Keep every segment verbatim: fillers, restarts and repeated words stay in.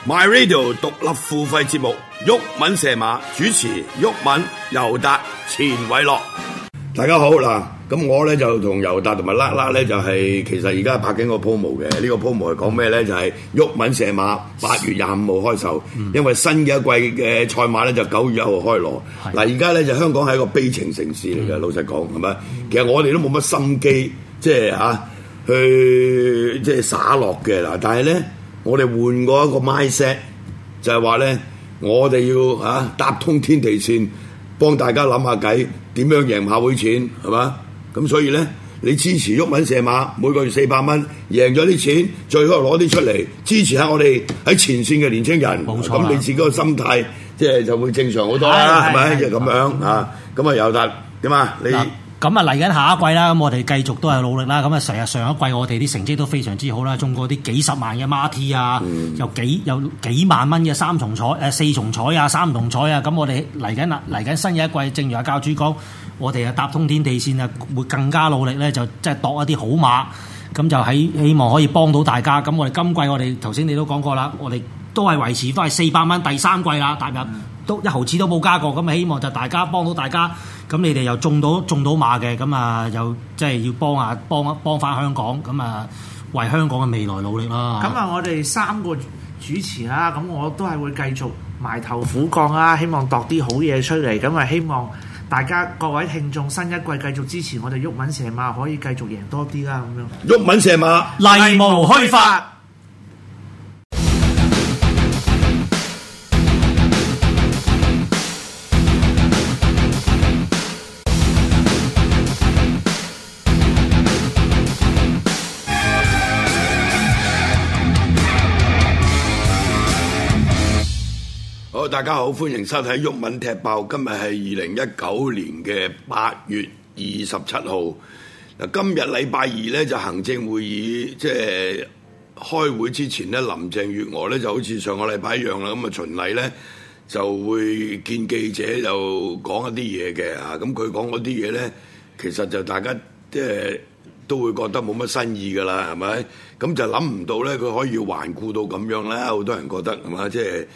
My Radio 獨立付費節目，毓民射馬主持，毓民、尤達、錢偉樂。大家好嗱，咁我咧就同尤達同埋啦啦咧就係、是、其實而家拍緊個 promo 嘅，呢、這個 promo 係講咩咧？就係毓民射馬八月廿五號開售，嗯、因為新嘅一季嘅賽馬咧就九月一號開鑼。嗱而家咧就香港係一個悲情城市嚟嘅，嗯、老實講係咪？其實我哋都冇乜心機，即係嚇去即係灑落嘅嗱，但係咧。我哋換過一個 mindset，就係話咧，我哋要嚇、啊、搭通天地線，幫大家諗下計，點樣贏馬會錢係嘛？咁所以咧，你支持毓民射馬，每個月四百蚊，贏咗啲錢，最好攞啲出嚟支持下我哋喺前線嘅年青人。冇錯，咁你自己個心態即係就會正常好多啦，係咪？就咁樣啊，咁啊尤達點啊你？ 咁啊嚟緊下一季啦，咁我哋繼續都係努力啦。咁啊，成日上一季我哋啲成績都非常之好啦，中過啲幾十萬嘅孖 T 啊，嗯、有幾有幾萬蚊嘅三重彩、誒四重彩啊、三重彩啊。咁我哋嚟緊啦，嚟緊新嘅一季，正如阿教主講，我哋啊搭通天地線啊，會更加努力咧，就即係度一啲好馬，咁就喺希望可以幫到大家。咁我哋今季我哋頭先你都講過啦，我哋都係維持翻係四百蚊第三季啦，踏入都一毫子都冇加過。咁啊，希望就大家幫到大家。咁你哋又中到中到馬嘅，咁啊又即係要幫下幫幫翻香港，咁啊為香港嘅未來努力啦。 咁啊，我哋三個主持啦，咁我都係會繼續埋頭苦幹啦，希望度啲好嘢出嚟。咁啊，希望大家各位聽眾新一季繼續支持我哋毓民射馬，可以繼續贏多啲啦。咁樣毓民射馬， 例無虛發。 大家好，歡迎收睇毓民踢爆。今日係二零一九年嘅八月二十七號。嗱，今日禮拜二咧就行政會議，即係開會之前咧，林鄭月娥咧就好似上個禮拜一樣啦。咁啊，循例咧就會見記者，就講一啲嘢嘅啊。咁佢講嗰啲嘢咧，其實就大家即係都會覺得冇乜新意噶啦，係咪？咁就諗唔到咧，佢可以頑固到咁樣啦。好多人覺得係嘛，即係。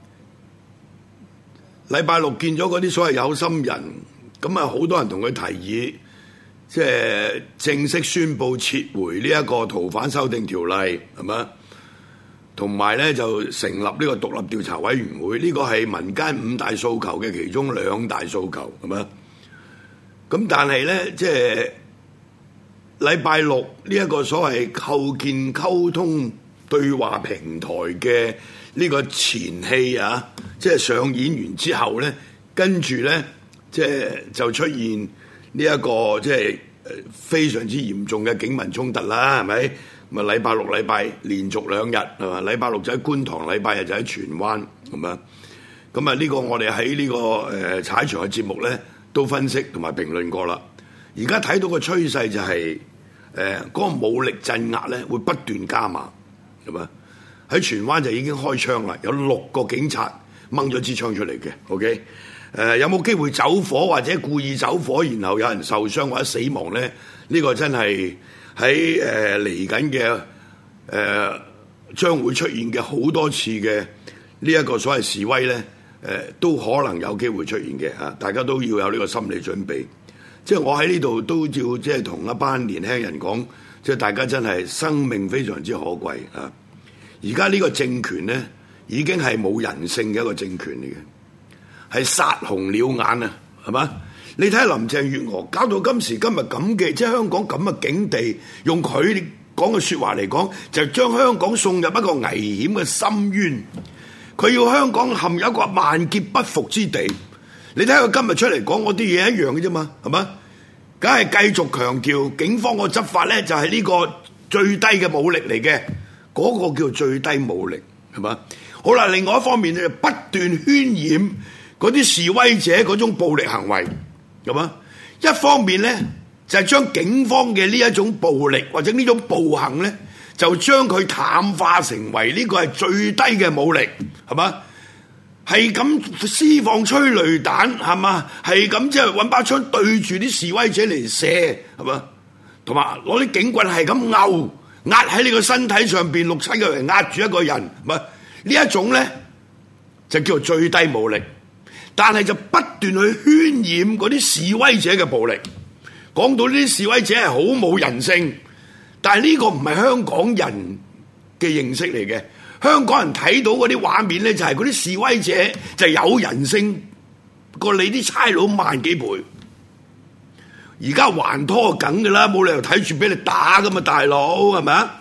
禮拜六見咗嗰啲所謂有心人，咁啊好多人同佢提議，即係正式宣布撤回呢一個逃犯修訂條例，係嘛？同埋咧就成立呢個獨立調查委員會，呢個係民間五大訴求嘅其中兩大訴求，係嘛？咁但係咧，即係禮拜六呢一個所謂構建溝通對話平台嘅呢個前戲啊，即係上演完之後咧，跟住咧，即係就出現呢一個即係非常之嚴重嘅警民衝突啦，係咪？咁啊，禮拜六、禮拜連續兩日係嘛？禮拜六就喺觀塘，禮拜日就喺荃灣，咁啊，咁啊呢個我哋喺呢個誒踩場嘅節目咧都分析同埋評論過啦。而家睇到個趨勢就係誒嗰個武力鎮壓咧會不斷加碼，係嘛？喺荃灣就已經開槍啦，有六個警察掹咗支槍出嚟嘅 ，OK？誒、呃、有冇機會走火或者故意走火，然後有人受傷或者死亡咧？呢、呢個真係喺誒嚟緊嘅誒將會出現嘅好多次嘅呢一個所謂示威咧，誒、呃、都可能有機會出現嘅嚇，大家都要有呢個心理準備。即係我喺呢度都要即係同一班年輕人講，即係大家真係生命非常之可貴啊！而家呢個政權咧，已經係冇人性嘅一個政權嚟嘅，係殺紅了眼啊，係嘛？你睇下林鄭月娥搞到今時今日咁嘅，即係香港咁嘅境地，用佢講嘅説話嚟講，就將香港送入一個危險嘅深淵。佢要香港陷入一個萬劫不復之地。你睇下佢今日出嚟講嗰啲嘢一樣嘅啫嘛，係嘛？梗係繼續強調警方個執法咧，就係呢個最低嘅武力嚟嘅。嗰個叫最低武力，係嘛？好啦，另外一方面咧，不斷渲染嗰啲示威者嗰種暴力行為，係嘛？一方面咧，就係將警方嘅呢一種暴力或者呢種暴行咧，就將佢淡化成為呢個係最低嘅武力，係嘛？係咁施放催淚彈，係嘛？係咁即係揾把槍對住啲示威者嚟射，係嘛？同埋攞啲警棍係咁拗。壓喺你個身體上邊，六七個人壓住一個人，唔係呢呢一種咧就叫做最低武力，但係就不斷去渲染嗰啲示威者嘅暴力，講到呢啲示威者係好冇人性，但係呢個唔係香港人嘅認識嚟嘅。香港人睇到嗰啲畫面咧，就係嗰啲示威者就有人性過你啲差佬萬幾倍。而家還拖緊㗎啦，冇理由睇住俾你打㗎嘛，大佬係咪啊？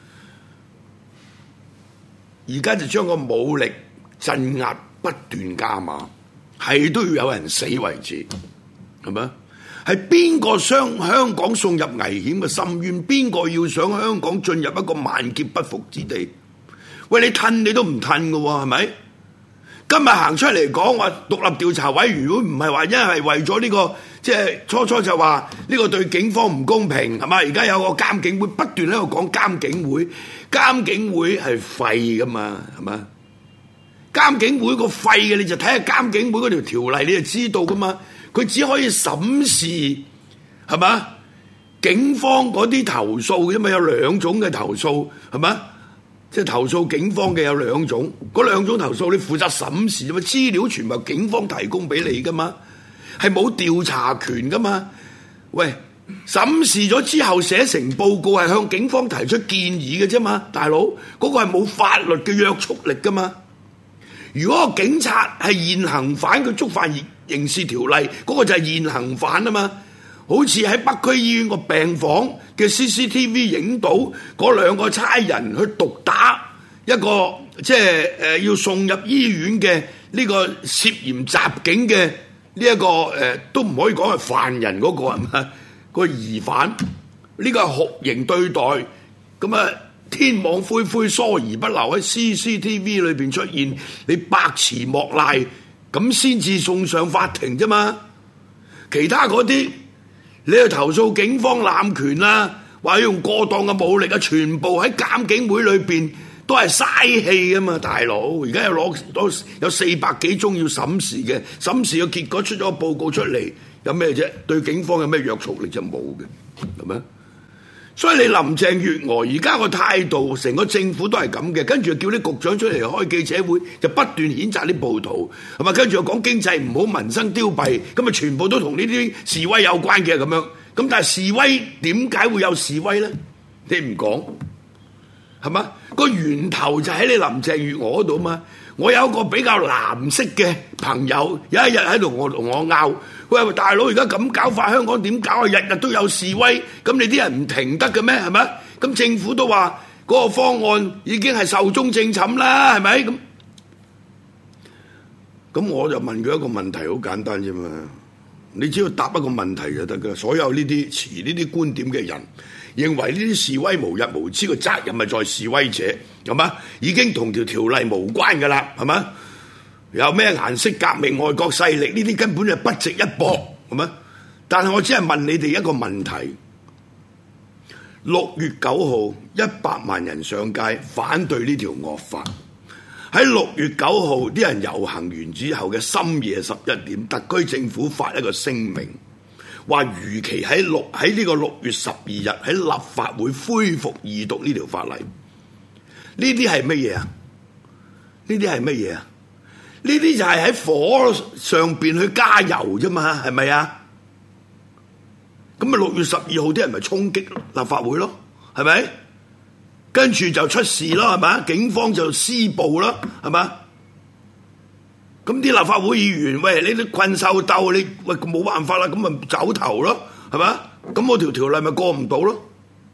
而家就將個武力鎮壓不斷加碼，係都要有人死為止，係咪啊？係邊個將香港送入危險嘅深淵？邊個要想香港進入一個萬劫不復之地？喂，你褪你都唔褪㗎喎，係咪？今日行出嚟講話獨立調查委員會，唔係話因為為咗呢個，即係初初就話呢個對警方唔公平，係嘛？而家有個監警會不斷喺度講監警會，監警會係廢㗎嘛，係嘛？監警會個廢嘅，你就睇下監警會嗰條條例，你就知道㗎嘛。佢只可以審視，係嘛？警方嗰啲投訴，因為有兩種嘅投訴，係嘛？即係投訴警方嘅有兩種，嗰兩種投訴你負責審視啫嘛，資料全部警方提供俾你噶嘛，係冇調查權噶嘛。喂，審視咗之後寫成報告係向警方提出建議嘅啫嘛，大佬嗰個係冇法律嘅約束力噶嘛。如果個警察係現行犯，佢觸犯刑事條例，嗰個就係現行犯啊嘛。好似喺北區醫院個病房嘅 C C T V 影到嗰兩個差人去毒打一個即係誒要送入醫院嘅呢個涉嫌襲警嘅呢一個誒、呃、都唔可以講係犯人嗰、嗰個係嘛、嗰個疑犯，呢個係酷刑對待，咁啊天網恢恢疏而不漏喺 C C T V 裏邊出現，你百辭莫賴咁先至送上法庭啫嘛，其他嗰啲。你去投訴警方濫權啦，話要用過當嘅武力啊，全部喺監警會裏邊都係嘥氣啊嘛，大佬！而家有攞攞有四百幾宗要審視嘅，審視嘅結果出咗個報告出嚟，有咩啫？對警方有咩約束力就冇嘅，係咪？所以你林鄭月娥而家個態度，成個政府都係咁嘅，跟住叫啲局長出嚟開記者會，就不斷譴責啲暴徒，係咪？跟住又講經濟唔好，民生凋敝，咁啊全部都同呢啲示威有關嘅咁樣。咁但係示威點解會有示威咧？你唔講，係嘛？個源頭就喺你林鄭月娥嗰度嘛。我有一個比較藍色嘅朋友，有一日喺度我同我拗，喂，大佬而家咁搞法，香港點搞啊？日日都有示威，咁你啲人唔停得嘅咩？係咪？咁政府都話嗰個方案已經係壽終正寢啦，係咪？咁咁我就問佢一個問題，好簡單啫嘛。你只要答一個問題就得㗎。所有呢啲持呢啲觀點嘅人，認為呢啲示威無日無之嘅責任係在示威者，係嘛？已經同條條例無關㗎啦，係嘛？有咩顏色革命、外國勢力呢啲根本就不值一駁，係嘛？但係我只係問你哋一個問題：六月九號一百萬人上街反對呢條惡法。喺六月九號啲人遊行完之後嘅深夜十一點，特區政府發一個聲明，話如期喺六喺呢個六月十二日喺立法會恢復二讀呢條法例。呢啲係乜嘢啊？呢啲係乜嘢啊？呢啲就係喺火上邊去加油啫嘛，係咪啊？咁啊六月十二號啲人咪衝擊立法會咯，係咪？跟住就出事咯，係嘛？警方就施暴咯，係嘛？咁啲立法會議員，喂，你啲困獸鬥，你喂冇辦法啦，咁咪走頭咯，係嘛？咁我條條例咪過唔到咯？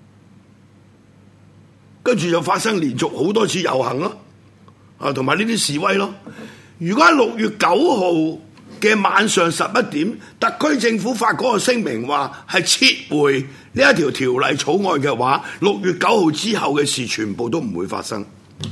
跟住就發生連續好多次遊行咯，啊，同埋呢啲示威咯。如果喺六月九號嘅晚上十一點，特區政府發嗰個聲明話係撤回呢一條條例草案嘅話，六月九號之後嘅事全部都唔會發生。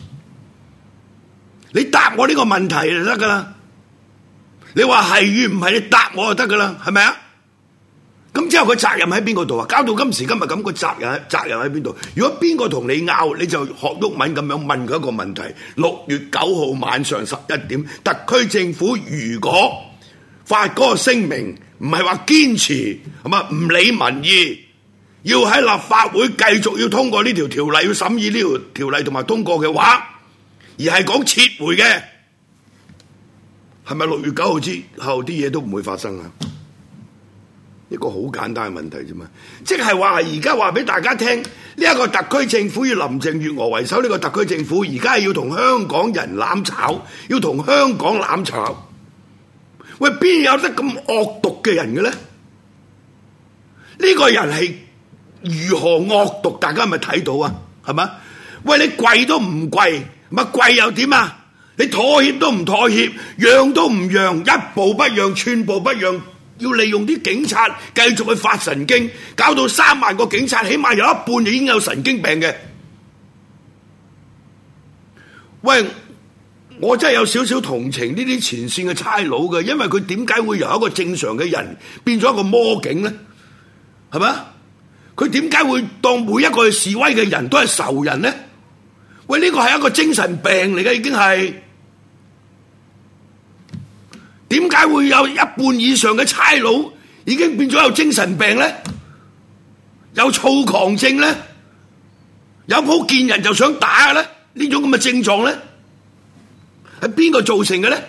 你答我呢個問題就得噶啦。你話係與唔係，你答我就得噶啦，係咪啊？咁之後個責任喺邊個度啊？搞到今時今日咁，個責任責任喺邊度？如果邊個同你拗，你就學毓民咁樣問佢一個問題：六月九號晚上十一點，特區政府如果發嗰個聲明，唔係話堅持係嘛，唔理民意，要喺立法會繼續要通過呢條條例，要審議呢條條例同埋通過嘅話，而而係講撤回嘅，係咪六月九號之後啲嘢都唔會發生啊？一個好簡單嘅問題啫嘛，即係話而家話俾大家聽，呢一個特區政府以林鄭月娥為首，呢個特區政府而家係要同香港人攬炒，要同香港攬炒。喂，邊有得咁惡毒嘅人嘅咧？呢個人係如何惡毒？大家係咪睇到啊？係嘛？喂，你跪都唔跪，咪跪又點啊？你妥協都唔妥協，讓都唔讓，一步不讓，寸步不讓。要利用啲警察繼續去發神經，搞到三萬個警察，起碼有一半已經有神經病嘅。喂，我真係有少少同情呢啲前線嘅差佬嘅，因為佢點解會由一個正常嘅人變咗一個魔警呢？係咪？佢點解會當每一個示威嘅人都係仇人呢？喂，呢個係一個精神病嚟嘅，已經係。點解會有一半以上嘅差佬已經變咗有精神病呢？有躁狂症呢？有鋪見人就想打嘅呢？呢種咁嘅症狀呢？係邊個造成嘅呢？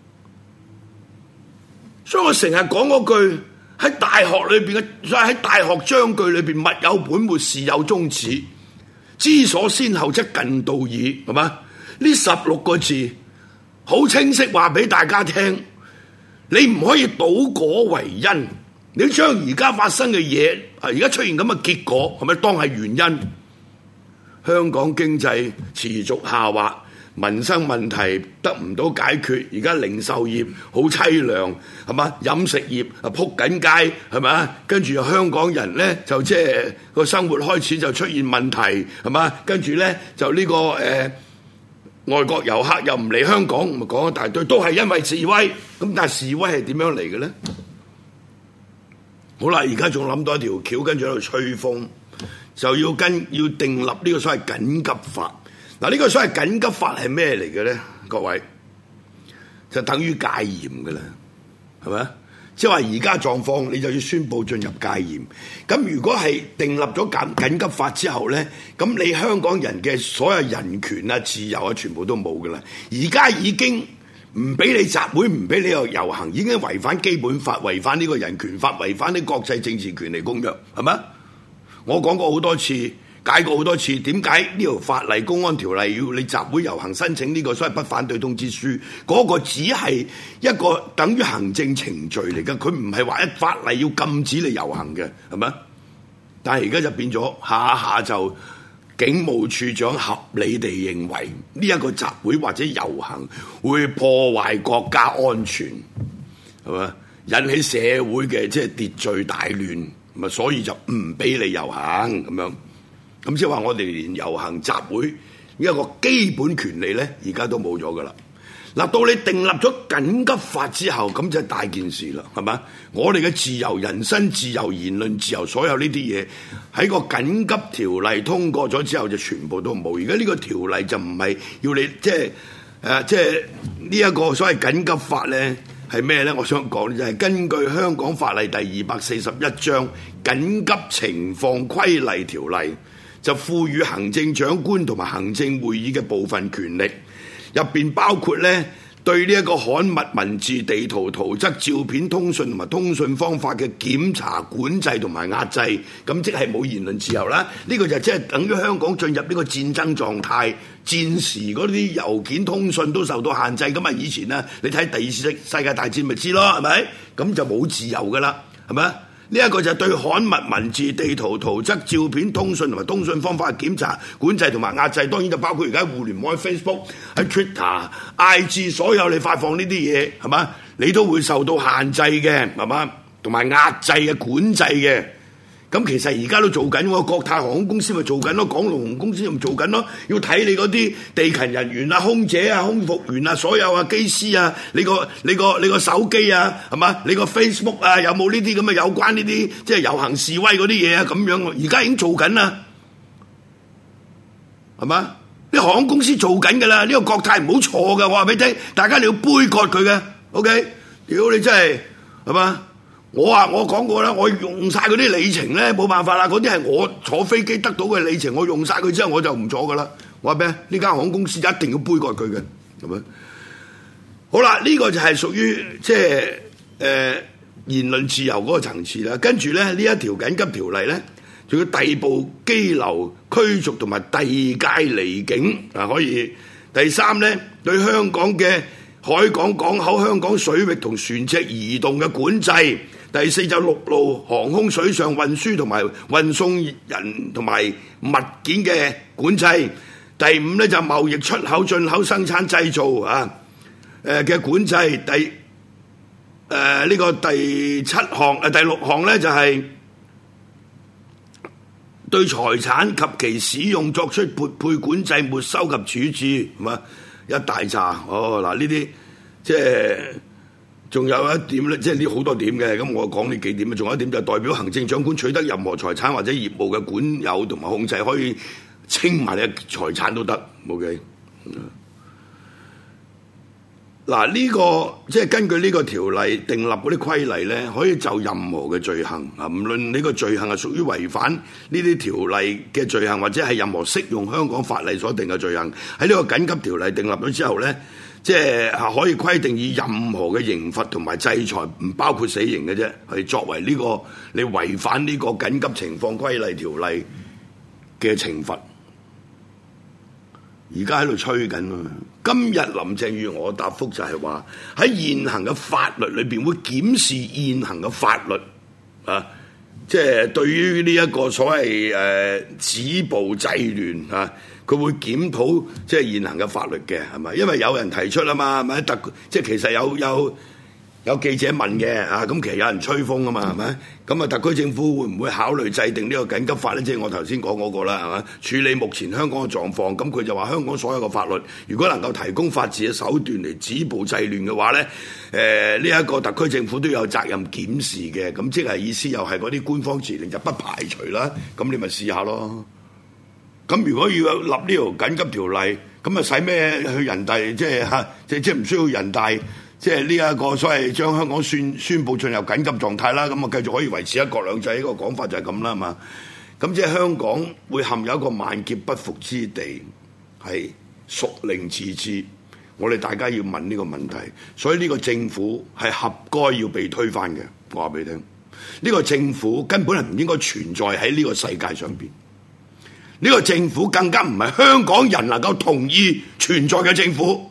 所以我成日講嗰句，喺大學裏邊嘅，所以喺大學章句裏邊，物有本末，事有終始，知所先後則近道矣，係嘛？呢十六個字好清晰話俾大家聽。你唔可以倒果為因，你將而家發生嘅嘢，而家出現咁嘅結果，係咪當係原因？香港經濟持續下滑，民生問題得唔到解決，而家零售業好凄涼，係嘛？飲食業啊仆緊街，係咪？跟住香港人咧就即係個生活開始就出現問題，係嘛？跟住咧就呢、這個誒。呃外國遊客又唔嚟香港，咪講一大堆，都係因為示威。咁但係示威係點樣嚟嘅咧？好啦，而家仲諗到一條橋，跟住喺度吹風，就要跟要訂立呢個所謂緊急法。嗱，呢個所謂緊急法係咩嚟嘅咧？各位就等於戒嚴嘅啦，係咪？即係話而家狀況，你就要宣布進入戒嚴。咁如果係訂立咗緊緊急法之後呢，咁你香港人嘅所有人權啊、自由啊，全部都冇噶啦。而家已經唔俾你集會，唔俾你又遊行，已經違反基本法、違反呢個人權法、違反啲國際政治權利公約，係咪？我講過好多次。解過好多次，點解呢條法例公安條例要你集會遊行申請呢個所謂不反對通知書？嗰個只係一個等於行政程序嚟嘅，佢唔係話一法例要禁止你遊行嘅，係咪？但係而家就變咗下下就警務處長合理地認為呢一個集會或者遊行會破壞國家安全，係咪？引起社會嘅即係秩序大亂，咪所以就唔俾你遊行咁樣。咁即係話我哋連遊行集會呢一個基本權利咧，而家都冇咗噶啦。嗱，到你訂立咗緊急法之後，咁就係大件事啦，係嘛？我哋嘅自由、人身自由、言論自由，所有呢啲嘢喺個緊急條例通過咗之後，就全部都冇。而家呢個條例就唔係要你即係誒，即係呢一個所謂緊急法咧，係咩咧？我想講就係根據香港法例第二百四十一章緊急情況規例條例。就賦予行政長官同埋行政會議嘅部分權力，入邊包括咧對呢一個刊物、文字、地圖、圖則、照片、通訊同埋通訊方法嘅檢查、管制同埋壓制，咁即係冇言論自由啦。呢個就即係等於香港進入呢個戰爭狀態，戰時嗰啲郵件通訊都受到限制。咁啊，以前啊，你睇第二次世界大戰咪知咯，係咪？咁就冇自由噶啦，係咪？呢一個就係對刊物、文字、地圖、圖則、照片、通訊同埋通訊方法嘅檢查、管制同埋壓制，當然就包括而家互聯網喺 Facebook、喺 Twitter、I G 所有你發放呢啲嘢，係嘛？你都會受到限制嘅，係嘛？同埋壓制嘅、管制嘅。咁其實而家都做緊喎，國泰航空公司咪做緊咯，港龍航空公司咪做緊咯，要睇你嗰啲地勤人員啊、空姐啊、空服員啊、所有啊、機師啊，你個你個你個手機啊，係嘛？你個 Facebook 啊，有冇呢啲咁嘅有關呢啲即係遊行示威嗰啲嘢啊？咁樣，而家已經做緊啦，係嘛？啲航空公司做緊㗎啦，呢個國泰唔好錯㗎，我話俾你聽，大家你要杯葛佢嘅 ，OK？屌你真係係嘛？我話我講過啦，我用晒嗰啲里程咧，冇辦法啦，嗰啲係我坐飛機得到嘅里程，我用晒佢之後我就唔坐噶啦， 我話咩？呢間航空公司一定要杯葛佢嘅，係咪？好啦，呢、這個就係屬於即係誒、呃、言論自由嗰個層次啦。跟住咧，呢一條緊急條例咧，仲要逮捕羈留驅逐同埋遞解離境啊，可以。第三咧，對香港嘅海港港口、香港水域同船隻移動嘅管制。第四就陸路航空水上運輸同埋運送人同埋物件嘅管制。第五咧就貿易出口、進口、生產、製造啊誒嘅管制。第誒呢、呃這個第七項誒、呃、第六項咧就係、是、對財產及其使用作出撥配管制、沒收及處置，係嘛？一大扎哦嗱，呢啲即係仲有一點咧，即係呢好多點嘅。咁我講呢幾點啊，仲有一點就係代表行政長官取得任何財產或者業務嘅管有同埋控制，可以清埋你嘅財產都得。OK。嗱，呢個即係根據呢個條例訂立嗰啲規例咧，可以就任何嘅罪行啊，唔論呢個罪行係屬於違反呢啲條例嘅罪行，或者係任何適用香港法例所定嘅罪行，喺呢個緊急條例訂立咗之後咧，即係可以規定以任何嘅刑罰同埋制裁，唔包括死刑嘅啫，係作為呢個你違反呢個緊急情況規例條例嘅懲罰。而家喺度吹緊啊！今日林鄭月娥答覆就係話喺現行嘅法律裏邊會檢視現行嘅法律啊，即係對於呢一個所謂誒、呃、止暴制亂啊，佢會檢討即係現行嘅法律嘅，係咪？因為有人提出啊嘛，係咪？特即係其實有有有記者問嘅啊，咁其實有人吹風啊嘛，係咪？咁啊，特區政府會唔會考慮制定呢個緊急法咧？即係我頭先講嗰個啦，係嘛？處理目前香港嘅狀況，咁佢就話香港所有嘅法律，如果能夠提供法治嘅手段嚟止暴制亂嘅話咧，誒呢一個特區政府都有責任檢視嘅。咁即係意思又係嗰啲官方指令就不排除啦。咁你咪試下咯。咁如果要立呢條緊急條例，咁啊使咩去人大？即係嚇，即係即係唔需要人大。即係呢一個所謂將香港宣宣佈進入緊急狀態啦，咁啊繼續可以維持一國兩制，呢個講法就係咁啦嘛。咁即係香港會陷入一個萬劫不復之地，係屬令自知。我哋大家要問呢個問題，所以呢個政府係合該要被推翻嘅。我話俾你聽，呢個政府根本係唔應該存在喺呢個世界上邊。呢個政府更加唔係香港人能夠同意存在嘅政府。